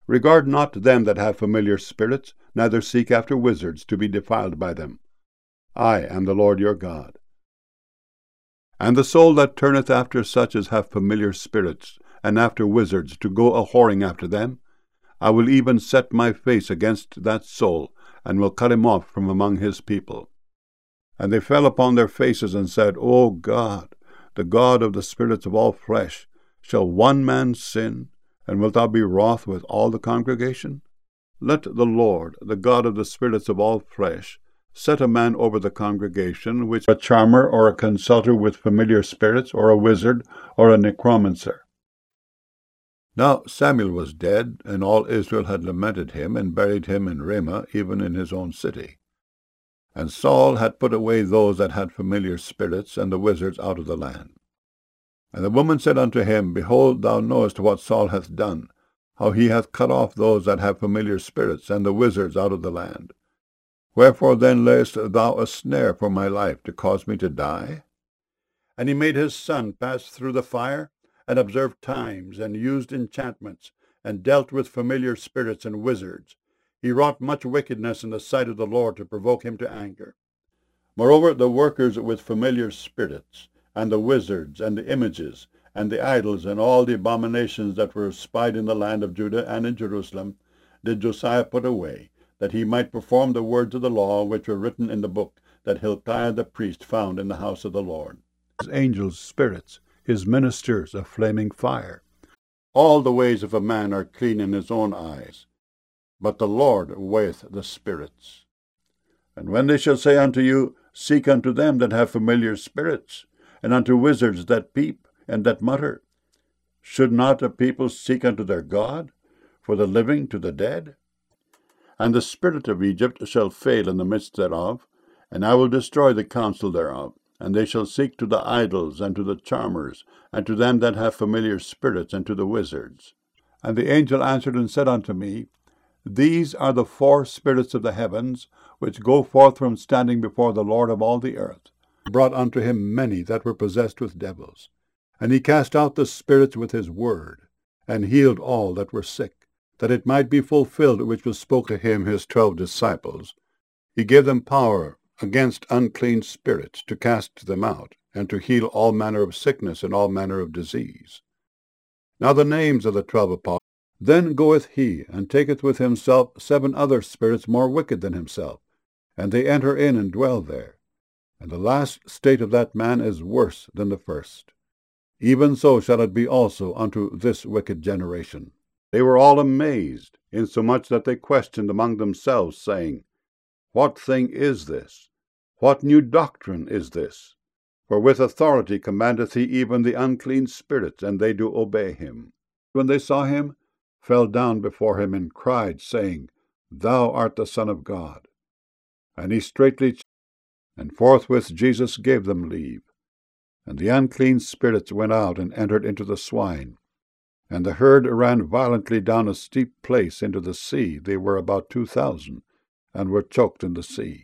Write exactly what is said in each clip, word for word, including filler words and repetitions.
Regard not them that have familiar spirits, neither seek after wizards to be defiled by them. I am the Lord your God. And the soul that turneth after such as have familiar spirits, and after wizards, to go a-whoring after them, I will even set my face against that soul, and will cut him off from among his people. And they fell upon their faces, and said, O God, the God of the spirits of all flesh, shall one man sin, and wilt thou be wroth with all the congregation? Let the Lord, the God of the spirits of all flesh, set a man over the congregation, which a charmer, or a consulter with familiar spirits, or a wizard, or a necromancer. Now Samuel was dead, and all Israel had lamented him, and buried him in Ramah, even in his own city. And Saul had put away those that had familiar spirits, and the wizards out of the land. And the woman said unto him, Behold, thou knowest what Saul hath done, how he hath cut off those that have familiar spirits, and the wizards out of the land. Wherefore then layest thou a snare for my life, to cause me to die? And he made his son pass through the fire, and observed times, and used enchantments, and dealt with familiar spirits and wizards. He wrought much wickedness in the sight of the Lord, to provoke him to anger. Moreover, the workers with familiar spirits, and the wizards, and the images, and the idols, and all the abominations that were espied in the land of Judah and in Jerusalem, did Josiah put away, that he might perform the words of the law which were written in the book that Hilkiah the priest found in the house of the Lord. His angels, spirits, his ministers of flaming fire. All the ways of a man are clean in his own eyes, but the Lord weigheth the spirits. And when they shall say unto you, Seek unto them that have familiar spirits, and unto wizards that peep and that mutter, should not a people seek unto their God, for the living to the dead? And the spirit of Egypt shall fail in the midst thereof, and I will destroy the counsel thereof. And they shall seek to the idols, and to the charmers, and to them that have familiar spirits, and to the wizards. And the angel answered and said unto me, These are the four spirits of the heavens, which go forth from standing before the Lord of all the earth. He brought unto him many that were possessed with devils. And he cast out the spirits with his word, and healed all that were sick, that it might be fulfilled which was spoken to him his twelve disciples. He gave them power against unclean spirits, to cast them out, and to heal all manner of sickness and all manner of disease. Now the names of the twelve apostles. Then goeth he, and taketh with himself seven other spirits more wicked than himself, and they enter in and dwell there. And the last state of that man is worse than the first. Even so shall it be also unto this wicked generation. They were all amazed, insomuch that they questioned among themselves, saying, What thing is this? What new doctrine is this? For with authority commandeth he even the unclean spirits, and they do obey him. When they saw him, fell down before him, and cried, saying, Thou art the Son of God. And he straightly, and forthwith Jesus gave them leave. And the unclean spirits went out, and entered into the swine. And the herd ran violently down a steep place into the sea. They were about two thousand, and were choked in the sea.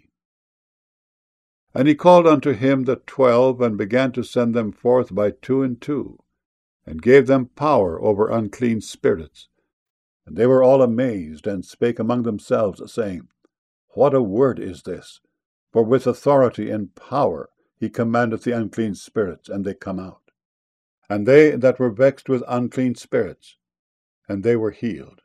And he called unto him the twelve, and began to send them forth by two and two, and gave them power over unclean spirits. And they were all amazed, and spake among themselves, saying, What a word is this? For with authority and power he commandeth the unclean spirits, and they come out. And they that were vexed with unclean spirits, and they were healed.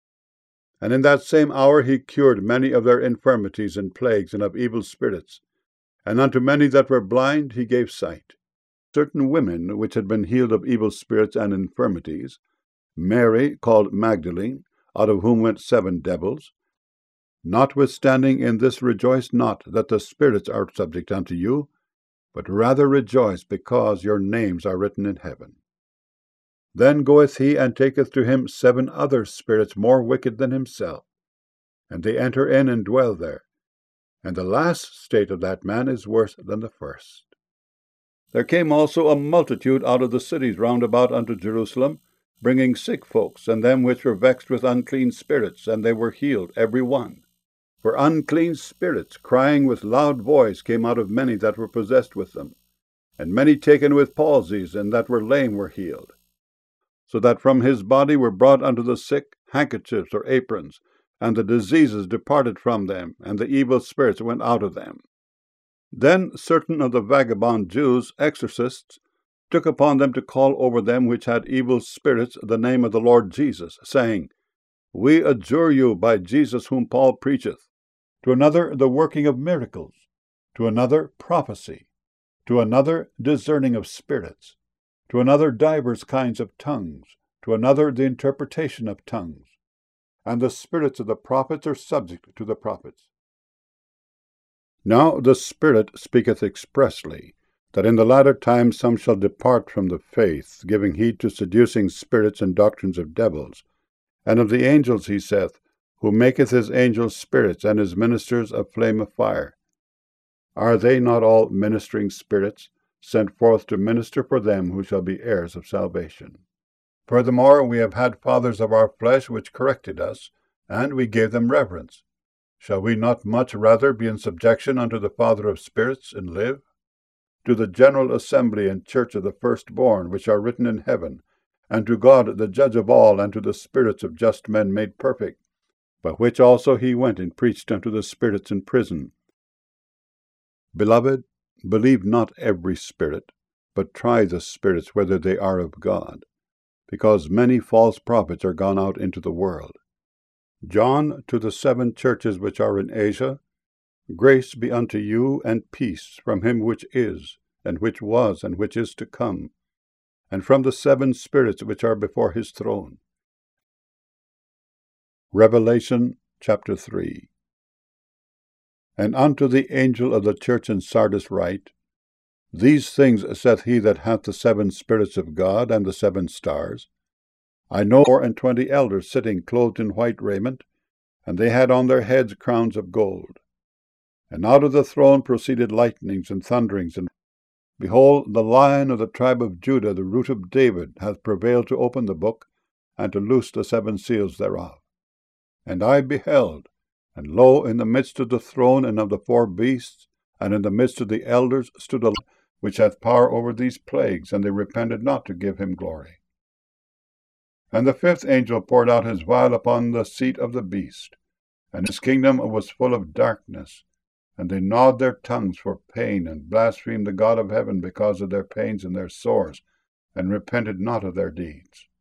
And in that same hour he cured many of their infirmities and plagues, and of evil spirits. And unto many that were blind he gave sight. Certain women which had been healed of evil spirits and infirmities, Mary called Magdalene, out of whom went seven devils. Notwithstanding in this rejoice not that the spirits are subject unto you, but rather rejoice because your names are written in heaven. Then goeth he and taketh to him seven other spirits more wicked than himself, and they enter in and dwell there. And the last state of that man is worse than the first. There came also a multitude out of the cities round about unto Jerusalem, bringing sick folks, and them which were vexed with unclean spirits, and they were healed, every one. For unclean spirits, crying with loud voice, came out of many that were possessed with them. And many taken with palsies, and that were lame, were healed. So that from his body were brought unto the sick handkerchiefs, or aprons, and the diseases departed from them, and the evil spirits went out of them. Then certain of the vagabond Jews, exorcists, took upon them to call over them which had evil spirits the name of the Lord Jesus, saying, We adjure you by Jesus whom Paul preacheth. To another the working of miracles, to another prophecy, to another discerning of spirits, to another divers kinds of tongues, to another the interpretation of tongues. And the spirits of the prophets are subject to the prophets. Now the Spirit speaketh expressly, that in the latter times some shall depart from the faith, giving heed to seducing spirits and doctrines of devils. And of the angels he saith, Who maketh his angels spirits, and his ministers a flame of fire. Are they not all ministering spirits, sent forth to minister for them who shall be heirs of salvation? Furthermore, we have had fathers of our flesh which corrected us, and we gave them reverence. Shall we not much rather be in subjection unto the Father of spirits, and live? To the general assembly and church of the firstborn, which are written in heaven, and to God the judge of all, and to the spirits of just men made perfect, by which also he went and preached unto the spirits in prison. Beloved, believe not every spirit, but try the spirits whether they are of God, because many false prophets are gone out into the world. John, to the seven churches which are in Asia, grace be unto you, and peace from him which is, and which was, and which is to come, and from the seven spirits which are before his throne. Revelation chapter three. And unto the angel of the church in Sardis write, These things saith he that hath the seven spirits of God and the seven stars. I know four and twenty elders sitting clothed in white raiment, and they had on their heads crowns of gold. And out of the throne proceeded lightnings and thunderings, and behold, the Lion of the tribe of Judah, the root of David, hath prevailed to open the book, and to loose the seven seals thereof. And I beheld, and lo, in the midst of the throne and of the four beasts, and in the midst of the elders, stood a Lamb which hath power over these plagues, and they repented not to give him glory. And the fifth angel poured out his vial upon the seat of the beast, and his kingdom was full of darkness, and they gnawed their tongues for pain, and blasphemed the God of heaven because of their pains and their sores, and repented not of their deeds.